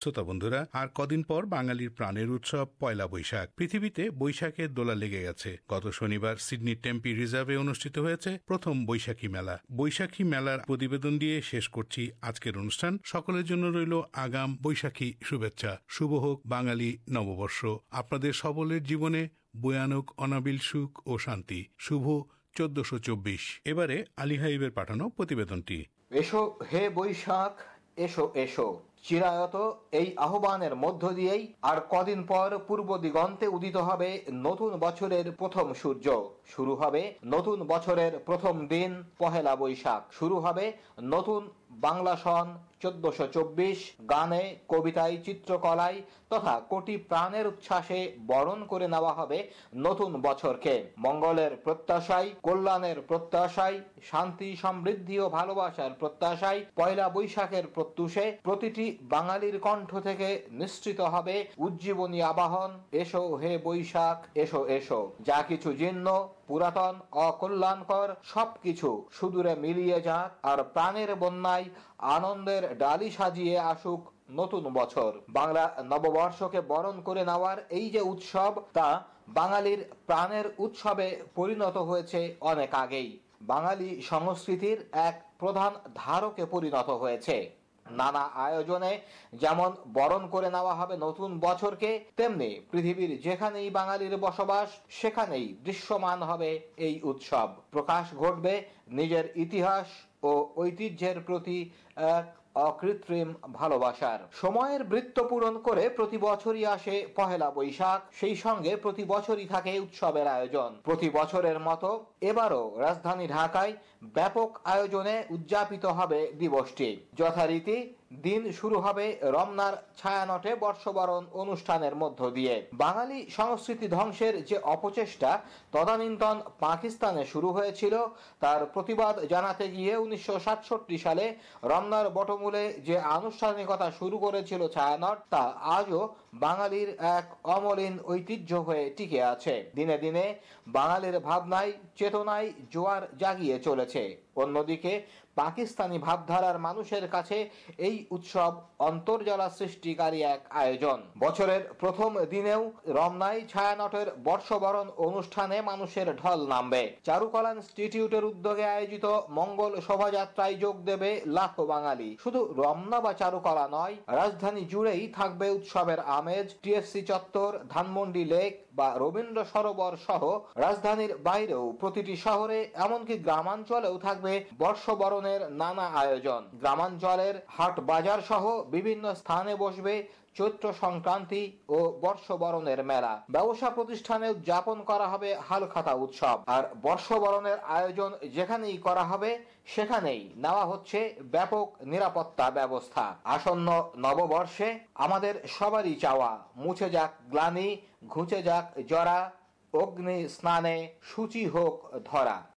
শ্রোতা বন্ধুরা, আর কদিন পর বাঙালির প্রাণের উৎসব পয়লা বৈশাখ। পৃথিবীতে বৈশাখের দোলা লেগে গেছে। গত শনিবার সিডনির টেম্পি রিজার্ভে অনুষ্ঠিত হয়েছে প্রথম বৈশাখী মেলা। বৈশাখী মেলার প্রতিবেদন দিয়ে শেষ করছি আজকের অনুষ্ঠান। সকলের জন্য রইল আগাম বৈশাখী শুভেচ্ছা। শুভ হোক বাঙালি নববর্ষ। আপনাদের সকলের জীবনে বয়ানুক অনাবিল সুখ ও শান্তি। শুভ 1424। এবারে আলী হাইবের পাঠানো প্রতিবেদনটি। এসো হে বৈশাখ, এসো এসো। চিরায়ত এই আহ্বানের মধ্য দিয়েই আর কদিন পর পূর্ব দিগন্তে উদিত হবে নতুন বছরের প্রথম সূর্য। শুরু হবে নতুন বছরের প্রথম দিন পহেলা বৈশাখ। শুরু হবে নতুন বাংলা সন 1424। গানে, কবিতায়, চিত্রকলায় তথা কোটি প্রাণের উচ্ছ্বাসে বরণ করে নেওয়া হবে নতুন বছরকে। মঙ্গলের প্রত্যাশায়, কল্যাণের প্রত্যাশায়, শান্তি, সমৃদ্ধি ও ভালোবাসার প্রত্যাশায় পয়লা বৈশাখের প্রত্যুষে প্রতিটি বাঙালির কণ্ঠ থেকে নিঃসৃত হবে উজ্জীবনী আবাহন, এসো হে বৈশাখ, এসো এসো। যা কিছু জীর্ণ, পুরাতন, অকল্যাণকর সবকিছু সুদূরে মিলিয়ে যাক, আর প্রাণের বন্যায় আনন্দের ডালি সাজিয়ে আসুক নতুন বছর। বাংলা নববর্ষকে বরণ করে নেওয়ার এই যে উৎসব, তা বাঙালির প্রাণের উৎসবে পরিণত হয়েছে অনেক আগেই। বাঙালি সংস্কৃতির এক প্রধান ধারকে পরিণত হয়েছে। নানা আয়োজনে যেমন বরণ করে নেওয়া হবে নতুন বছরকে, তেমনি পৃথিবীর যেখানেই বাঙালির বসবাস সেখানেই দৃশ্যমান হবে এই উৎসব। প্রকাশ ঘটবে নিজের ইতিহাস ও ঐতিহ্যের প্রতি এক অকৃত্রিম ভালোবাসার। সময়ের বৃত্ত পূরণ করে প্রতি বছরই আসে পহেলা বৈশাখ। সেই সঙ্গে প্রতি বছরই থাকে উৎসবের আয়োজন। প্রতি বছরের মতো এবারও রাজধানী ঢাকায় ব্যাপক আয়োজনে উদযাপিত হবে দিবসটি। যথারীতি দিন শুরু হবে রমনার ছায়ানটে বর্ষবরণ অনুষ্ঠানের মধ্য দিয়ে। বাঙালি সংস্কৃতি ধ্বংসের যে অপচেষ্টা তদানীন্তন পাকিস্তানে শুরু হয়েছিল, তার প্রতিবাদ জানাতে গিয়ে 1967 সালে রমনার বটমূলে যে আনুষ্ঠানিকতা শুরু করেছিল ছায়ানট, তা আজও বাঙালির এক অমলিন ঐতিহ্য হয়ে টিকে আছে। দিনে দিনে বাঙালির ভাবনায়, চেতনায় জোয়ার জাগিয়ে চলেছে। অন্যদিকে পাকিস্তানি ভাবধারার মানুষের কাছে এই উৎসব অন্তর্জলা সৃষ্টিকারী এক আয়োজন। বছরের প্রথম দিনেও রমনায় ছায়ানটের বর্ষবরণ অনুষ্ঠানে মানুষের ঢল নামবে। চারুকলা ইনস্টিটিউটের উদ্যোগে আয়োজিত মঙ্গল শোভাযাত্রায় যোগ দেবে লাখো বাঙালি। শুধু রমনা বা চারুকলা নয়, রাজধানী জুড়েই থাকবে উৎসবের আমেজ। টিএসসি চত্বর, ধানমন্ডি লেক বা রবীন্দ্র সরোবর সহ রাজধানীর বাইরেও প্রতিটি শহরে, এমনকি গ্রামাঞ্চলেও থাকবে বর্ষবরণের নানা আয়োজন। গ্রামাঞ্চলের হাট বাজার সহ বিভিন্ন স্থানে বসবে চৈত্র সংক্রান্তি ও বর্ষবরণের মেলা। ব্যবসা প্রতিষ্ঠানে উদযাপন করা হবে হালখাতা উৎসব। আর বর্ষবরণের আয়োজন যেখানেই করা হবে সেখানেই নেওয়া হচ্ছে ব্যাপক নিরাপত্তা ব্যবস্থা। আসন্ন নববর্ষে আমাদের সবারই চাওয়া, মুছে যাক গ্লানি, ঘুচে যাক জরা, অগ্নি স্নানে শুচি হোক ধরা।